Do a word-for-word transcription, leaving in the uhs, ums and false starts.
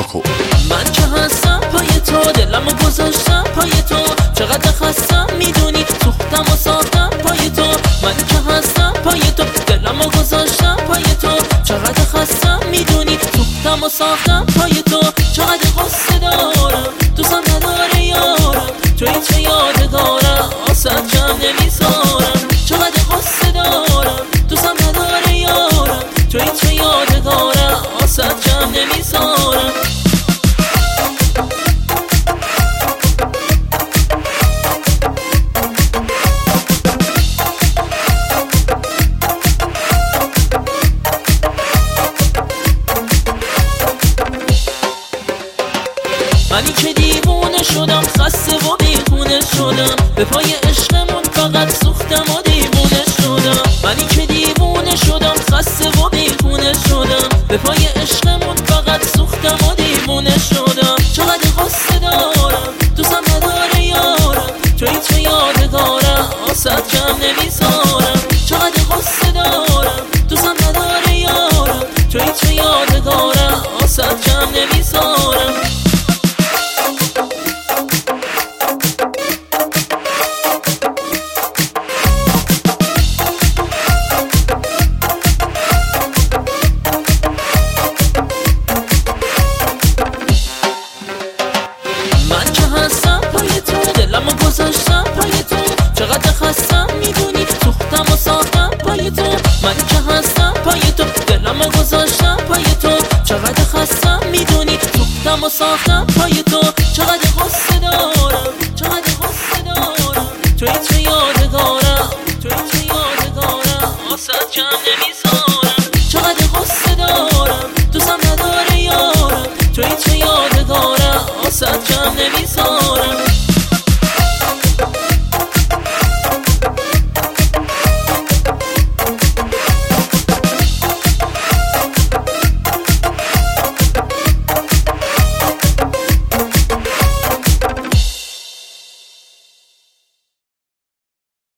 کاکو. من که هستم پای تو، دلمو گذاشتم پای تو، چقدر خستم میدونی، سوختم و ساختم پای تو. من که هستم پای تو، دلمو گذاشتم پای تو، چقدر خستم میدونی، سوختم و ساختم پای تو. چقدر غصه دارم دوستم نداره یارم، توی چه یادگارم آسد جمع نمیذارم. چقدر غصه دارم دوستم نداره یارم، توی چه یادگارم آسد جمع نمیذارم. منی که دیوونه شدم، خسته و بیخونه شدم، به پای عشقمون فقط سوختم و دیوونه شدم. منی که دیوونه شدم، خسته و بیخونه شدم، به پای عشقمون فقط سوختم و دیوونه شدم. چقدر غصه دارم دوستم نداره یارم، توی چه یادگارم آسد جمع نمیذارم. چقدر غصه دارم دوستم نداره یارم، توی چه یادگارم آسد جمع نمیذارم. من که هستم پای تو، دلمو گذاشتم پای تو، چقدر خستم میدونی، سوختم و ساختم پای تو. من که هستم پای تو، دلمو گذاشتم پای تو، چقدر خستم میدونی، سوختم و ساختم پای تو. چقدر غصه دارم چقدر غصه دارم، توی چه یادگارم توی چه یادگارم آسد جمع نمیذارم. چقدر غصه دارم دوستم نداره یارم، توی چه یادگارم آسد جمع نمیذارم.